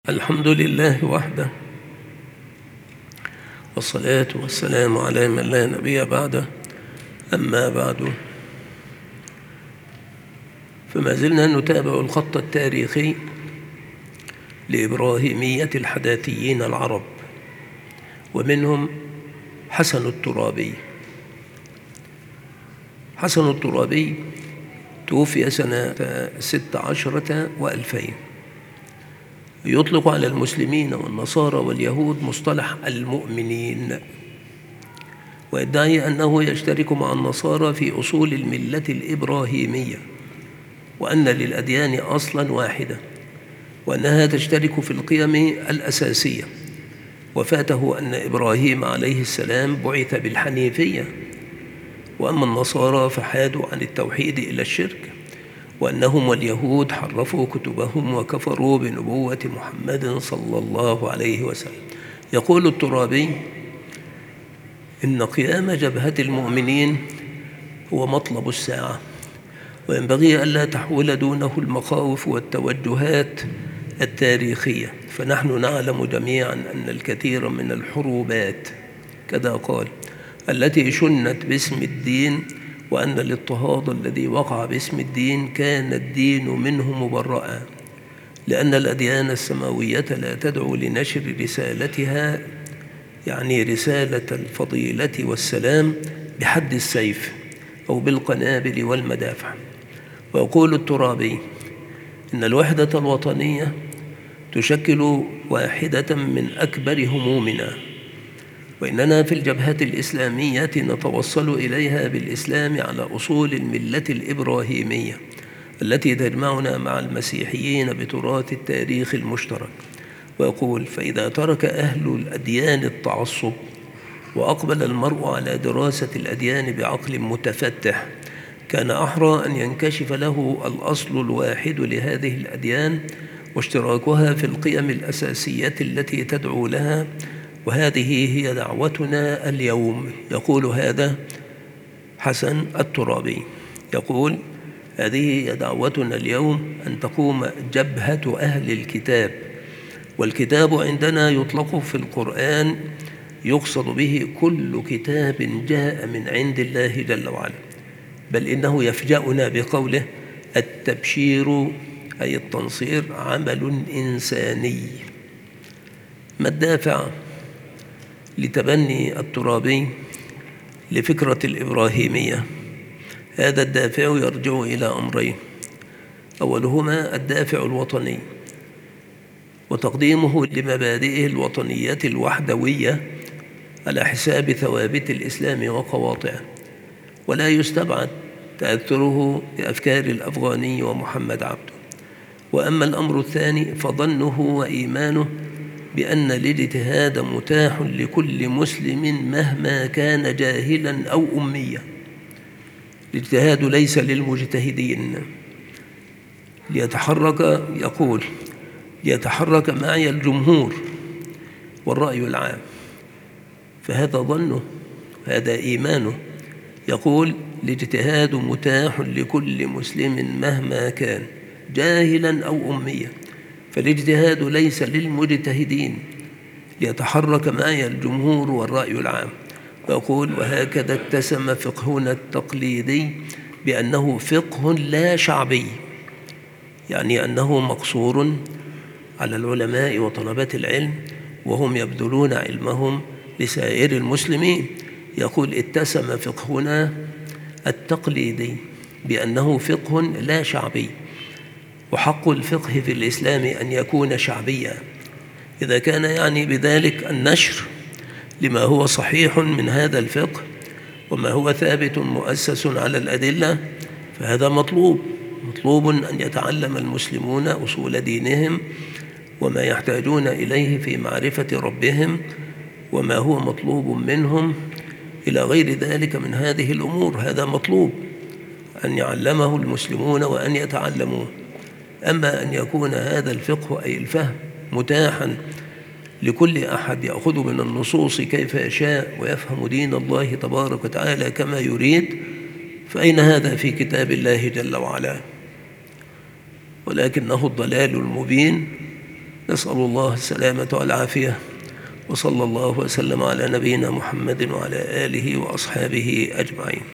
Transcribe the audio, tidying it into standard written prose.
الحمد لله وحده، والصلاة والسلام على من لا نبي بعده. أما بعد، فما زلنا نتابع الخط التاريخي لإبراهيمية الحداثيين العرب، ومنهم حسن الترابي. حسن الترابي توفي سنة 16 و2000. يطلق على المسلمين والنصارى واليهود مصطلح المؤمنين، ويدعي أنه يشترك مع النصارى في أصول الملة الإبراهيمية، وأن للأديان أصلاً واحدة، وأنها تشترك في القيم الأساسية. وفاته أن إبراهيم عليه السلام بعث بالحنيفية، وأما النصارى فحادوا عن التوحيد إلى الشرك، وأنهم واليهود حرفوا كتبهم وكفروا بنبوة محمد صلى الله عليه وسلم. يقول الترابي إن قيام جبهة المؤمنين هو مطلب الساعة، وينبغي ألا تحول دونه المخاوف والتوجهات التاريخية، فنحن نعلم جميعا أن الكثير من الحروبات كذا قال التي شنت باسم الدين، وأن الاضطهاد الذي وقع باسم الدين كان الدين منه مبرأ، لأن الأديان السماوية لا تدعو لنشر رسالتها، يعني رسالة الفضيلة والسلام، بحد السيف أو بالقنابل والمدافع. ويقول الترابي إن الوحدة الوطنية تشكل واحدة من أكبر همومنا، وإننا في الجبهة الإسلامية نتوصل إليها بالإسلام على أصول الملة الإبراهيمية التي تجمعنا مع المسيحيين بتراث التاريخ المشترك. ويقول فإذا ترك أهل الأديان التعصب وأقبل المرء على دراسة الأديان بعقل متفتح، كان أحرى أن ينكشف له الأصل الواحد لهذه الأديان واشتراكها في القيم الأساسية التي تدعو لها، وهذه هي دعوتنا اليوم. يقول هذا حسن الترابي، يقول هذه هي دعوتنا اليوم، أن تقوم جبهة أهل الكتاب. والكتاب عندنا يطلق في القرآن يقصد به كل كتاب جاء من عند الله جل وعلا، بل إنه يفجأنا بقوله التبشير أي التنصير عمل إنساني. ما الدافع لتبني الترابي لفكرة الإبراهيمية؟ هذا الدافع يرجع إلى أمرين: أولهما الدافع الوطني، وتقديمه لمبادئه الوطنية الوحدوية على حساب ثوابت الإسلام وقواطعه، ولا يستبعد تأثره بأفكار الأفغاني ومحمد عبده. وأما الأمر الثاني فظنه وإيمانه بأن الاجتهاد متاح لكل مسلم مهما كان جاهلا أو أميا. الاجتهاد ليس للمجتهدين. يقول ليتحرك معي الجمهور والرأي العام، فهذا ظنه، هذا إيمانه. يقول الاجتهاد متاح لكل مسلم مهما كان جاهلا أو أميا، فالاجتهاد ليس للمجتهدين، ليتحرك معي الجمهور والرأي العام. يقول وهكذا اتسم فقهنا التقليدي بأنه فقه لا شعبي، يعني أنه مقصور على العلماء وطلبة العلم، وهم يبذلون علمهم لسائر المسلمين. يقول اتسم فقهنا التقليدي بأنه فقه لا شعبي، وحق الفقه في الإسلام أن يكون شعبيا، إذا كان يعني بذلك النشر لما هو صحيح من هذا الفقه وما هو ثابت مؤسس على الأدلة، فهذا مطلوب أن يتعلم المسلمون أصول دينهم وما يحتاجون إليه في معرفة ربهم وما هو مطلوب منهم إلى غير ذلك من هذه الأمور. هذا مطلوب أن يعلمه المسلمون وأن يتعلموه. أما أن يكون هذا الفقه أي الفهم متاحا لكل أحد يأخذ من النصوص كيف يشاء ويفهم دين الله تبارك وتعالى كما يريد، فأين هذا في كتاب الله جل وعلا؟ ولكنه الضلال المبين. نسأل الله السلامة والعافية، وصلى الله وسلم على نبينا محمد وعلى آله وأصحابه أجمعين.